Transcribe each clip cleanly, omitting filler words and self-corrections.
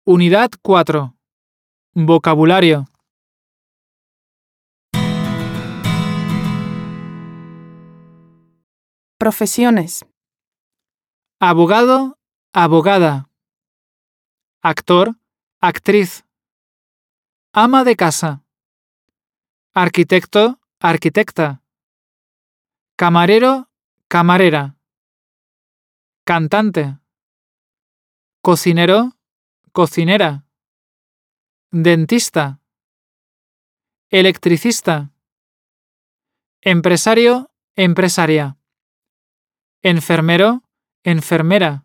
Unidad 4. Vocabulario. Profesiones. Abogado, abogada. Actor, actriz. Ama de casa. Arquitecto, arquitecta. Camarero, camarera. Cantante. Cocinero, cocinera. Dentista. Electricista. Empresario, empresaria. Enfermero, enfermera.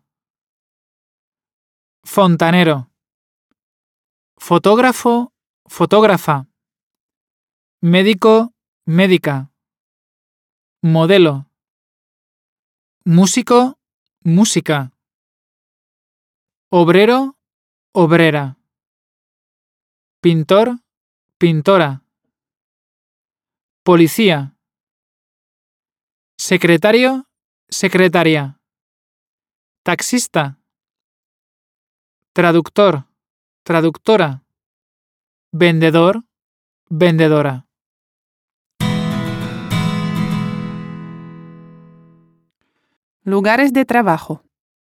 Fontanero. Fotógrafo, fotógrafa. Médico, médica. Modelo. Músico, música. Obrero, obrera. Pintor, pintora. Policía. Secretario, secretaria. Taxista. Traductor, traductora. Vendedor, vendedora. Lugares de trabajo.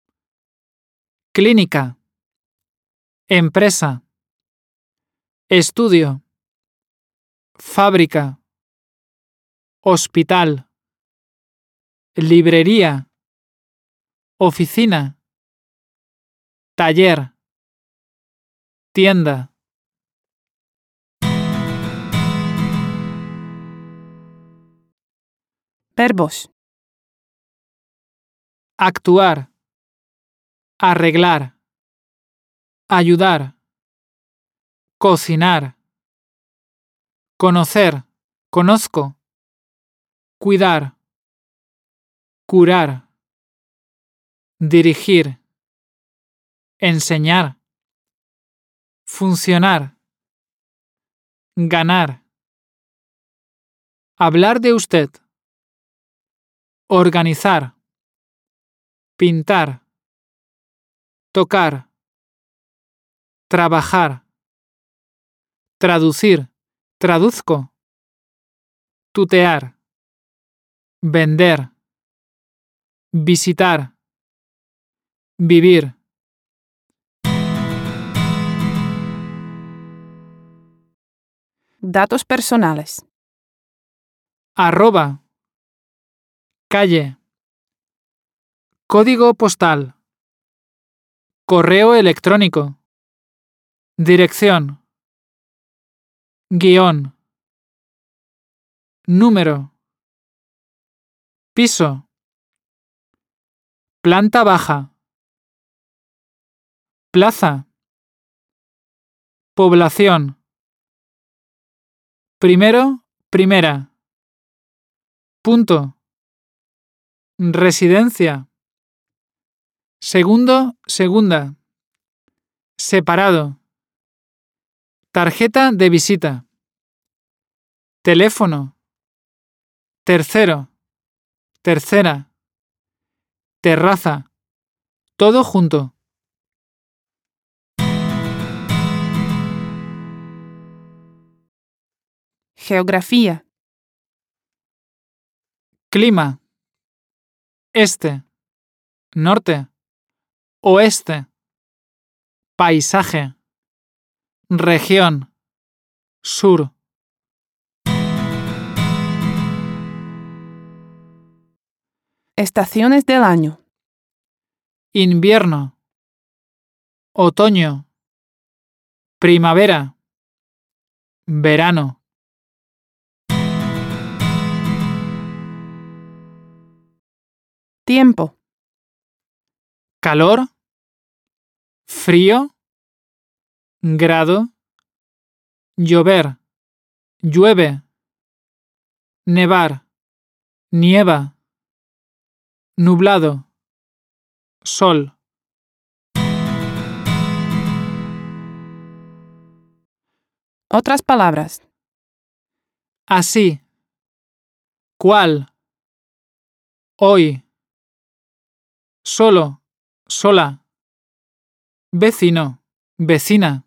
Clínica. Empresa. Estudio. Fábrica. Hospital. Librería. Oficina. Taller. Tienda. Verbos. Actuar. Arreglar. Ayudar. Cocinar. Conocer. Conozco. Cuidar. Curar. Dirigir. Enseñar. Funcionar. Ganar. Hablar de usted. Organizar. Pintar. Tocar. Trabajar. Traducir. Traduzco. Tutear. Vender. Visitar. Vivir. Datos personales. Arroba. Calle. Código postal. Correo electrónico. Dirección. Guión. Número. Piso. Planta baja. Plaza. Población. Primero, primera. Punto. Residencia. Segundo, segunda. Separado. Tarjeta de visita. Teléfono. Tercero. Tercera. Terraza. Todo junto. Geografía. Clima. Este. Norte. Oeste. Paisaje. Región. Sur. Estaciones del año. Invierno. Otoño. Primavera. Verano. Tiempo. Calor. Frío. Grado. Llover. Llueve. Nevar. Nieva. Nublado. Sol. Otras palabras. Así. ¿Cuál? Hoy. Solo. Sola. Vecino. vecina,